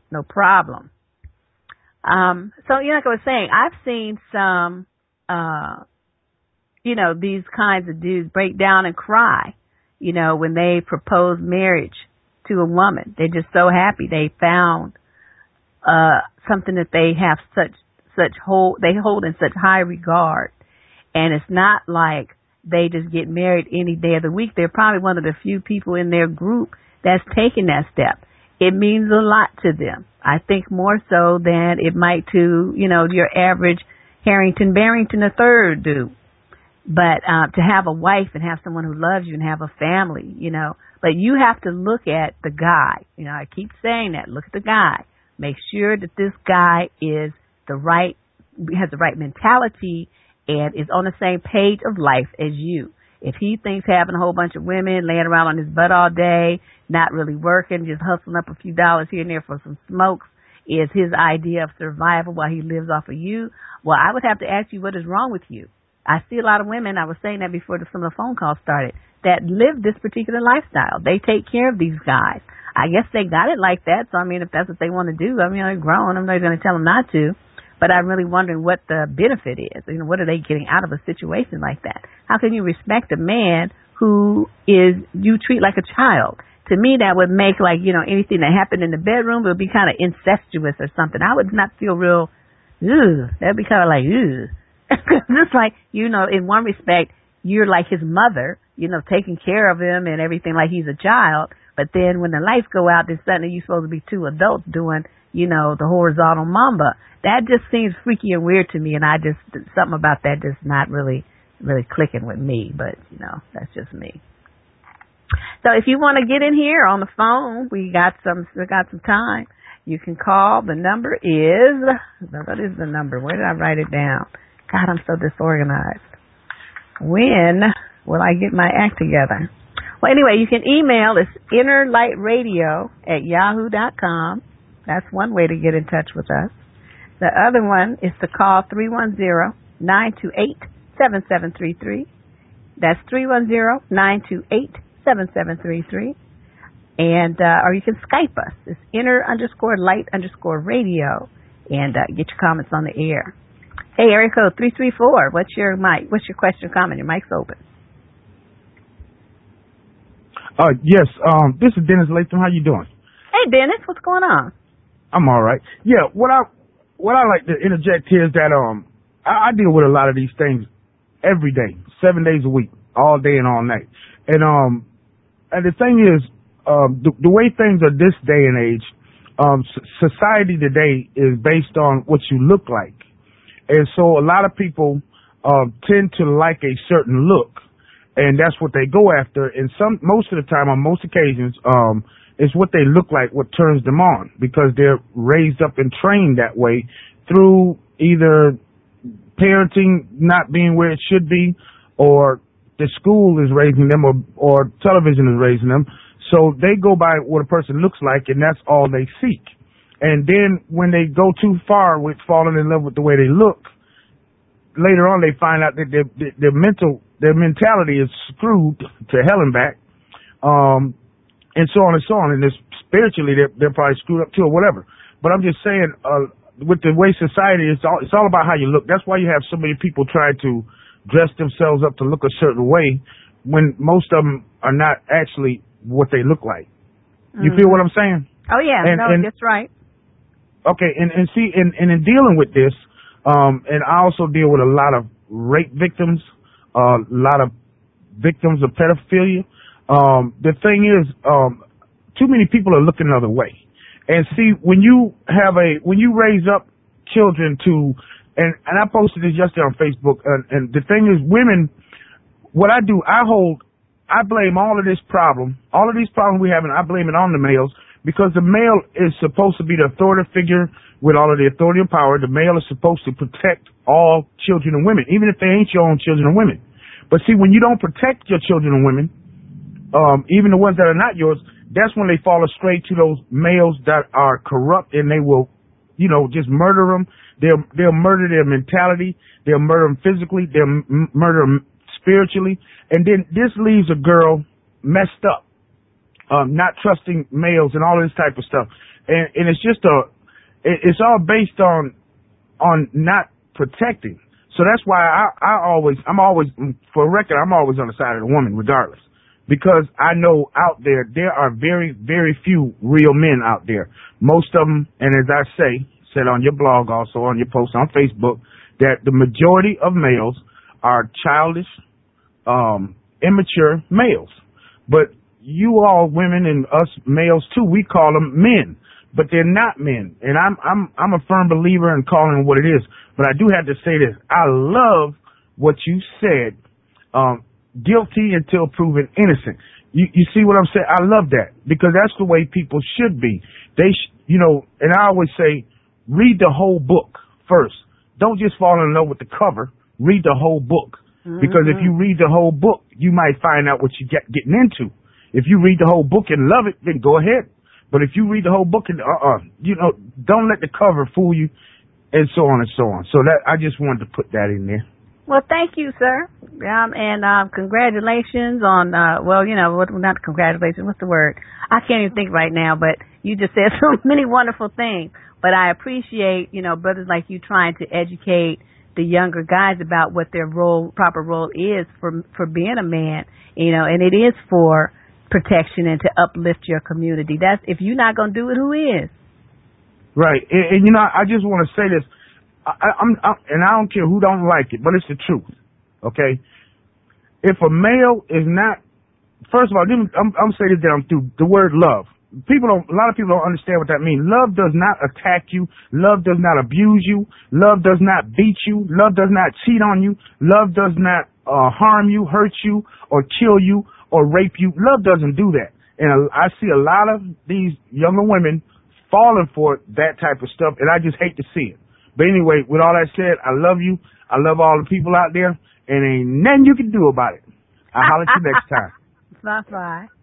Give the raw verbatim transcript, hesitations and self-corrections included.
no problem. Um, so, you know, like I was saying, I've seen some, uh, you know, these kinds of dudes break down and cry, you know, when they propose marriage to a woman. They're just so happy they found, uh, something that they have such, such hold, they hold in such high regard. And it's not like they just get married any day of the week. They're probably one of the few people in their group that's taking that step. It means a lot to them. I think more so than it might to, you know, your average Harrington Barrington the third do. But uh, to have a wife and have someone who loves you and have a family, you know, but you have to look at the guy. You know, I keep saying that. Look at the guy. Make sure that this guy is the right, has the right mentality and is on the same page of life as you. If he thinks having a whole bunch of women laying around on his butt all day, not really working, just hustling up a few dollars here and there for some smokes is his idea of survival while he lives off of you, well, I would have to ask you what is wrong with you. I see a lot of women, I was saying that before some of the phone calls started, that live this particular lifestyle. They take care of these guys. I guess they got it like that, so I mean, if that's what they want to do, I mean, they're grown. I'm not going to tell them not to. But I'm really wondering what the benefit is. You know, what are they getting out of a situation like that? How can you respect a man who is you treat like a child? To me, that would make like, you know, anything that happened in the bedroom would be kind of incestuous or something. I would not feel real, ugh. That'd be kind of like, ugh. Just like, you know, in one respect, you're like his mother, you know, taking care of him and everything like he's a child. But then when the lights go out, then suddenly you're supposed to be two adults doing, you know, the horizontal mamba. That just seems freaky and weird to me, and I just, something about that just not really, really clicking with me, but, you know, that's just me. So if you want to get in here on the phone, we got some, we got some time. You can call. The number is, what is the number? Where did I write it down? God, I'm so disorganized. When will I get my act together? Well, anyway, you can email. It's innerlightradio at yahoo dot com. That's one way to get in touch with us. The other one is to call three one zero, nine two eight, seven seven three three. That's three one zero, nine two eight, seven seven three three. And, uh, or you can Skype us. It's inner underscore light underscore radio and, uh, get your comments on the air. Hey, area code three three four. What's your mic? What's your question or comment? Your mic's open. Uh, yes, um, this is Dennis Latham. How you doing? Hey, Dennis, what's going on? I'm all right. Yeah, what I what I like to interject here is that um I, I deal with a lot of these things every day, seven days a week, all day and all night. And um and the thing is, um the, the way things are this day and age, um s- society today is based on what you look like. And so a lot of people uh, tend to like a certain look, and that's what they go after. And some most of the time, on most occasions, um it's what they look like, what turns them on, because they're raised up and trained that way through either parenting not being where it should be, or the school is raising them, or, or television is raising them. So they go by what a person looks like, and that's all they seek. And then when they go too far with falling in love with the way they look, later on they find out that their, their, their mental, their mentality is screwed to hell and back. Um, and so on and so on. And this, spiritually, they're, they're probably screwed up too, or whatever. But I'm just saying, uh, with the way society is, all, it's all about how you look. That's why you have so many people try to dress themselves up to look a certain way when most of them are not actually what they look like. You mm-hmm. feel what I'm saying? Oh, yeah. And, no, and, that's right. Okay. And, and see, and, and in dealing with this, um, and I also deal with a lot of rape victims, uh, a lot of victims of pedophilia. Um, the thing is, um, too many people are looking another way. And see, when you have a, when you raise up children to, and, and I posted this yesterday on Facebook, and, and the thing is, women, what I do, I hold, I blame all of this problem, all of these problems we have, and I blame it on the males, because the male is supposed to be the authoritative figure with all of the authority and power. The male is supposed to protect all children and women, even if they ain't your own children and women. But see, when you don't protect your children and women, um, even the ones that are not yours, that's when they fall astray to those males that are corrupt, and they will, you know, just murder them. They'll, they'll murder their mentality. They'll murder them physically. They'll m- murder them spiritually. And then this leaves a girl messed up, um, not trusting males and all this type of stuff. and, and it's just a, it, it's all based on, on not protecting. So that's why I, I always, I'm always, for record, I'm always on the side of the woman, regardless. Because I know out there, there are very, very few real men out there. Most of them, and as I say, said on your blog, also on your post on Facebook, that the majority of males are childish, um, immature males. But you all women and us males too, we call them men. But they're not men. And I'm, I'm, I'm a firm believer in calling it what it is. But I do have to say this. I love what you said, um, guilty until proven innocent. You, you see what I'm saying? I love that because that's the way people should be. They, sh- you know, and I always say, read the whole book first. Don't just fall in love with the cover. Read the whole book. Mm-hmm. Because if you read the whole book, you might find out what you get getting into. If you read the whole book and love it, then go ahead. But if you read the whole book and, uh-uh, you know, don't let the cover fool you, and so on and so on. So that, I just wanted to put that in there. Well, thank you, sir. Um, and, um, congratulations on, uh, well, you know, what, not congratulations, what's the word? I can't even think right now, but you just said so many wonderful things. But I appreciate, you know, brothers like you trying to educate the younger guys about what their role, proper role is for, for being a man, you know, and it is for protection and to uplift your community. That's, if you're not going to do it, who is? Right. And, and you know, I just want to say this. I, I'm, I'm, and I don't care who don't like it, but it's the truth. Okay. If a male is not, first of all, I'm, I'm saying this down through the word love. People don't, a lot of people don't understand what that means. Love does not attack you. Love does not abuse you. Love does not beat you. Love does not cheat on you. Love does not uh, harm you, hurt you, or kill you, or rape you. Love doesn't do that. And I see a lot of these younger women falling for that type of stuff, and I just hate to see it. But anyway, with all that said, I love you. I love all the people out there, and ain't nothing you can do about it. I'll holler at you next time. Bye-bye.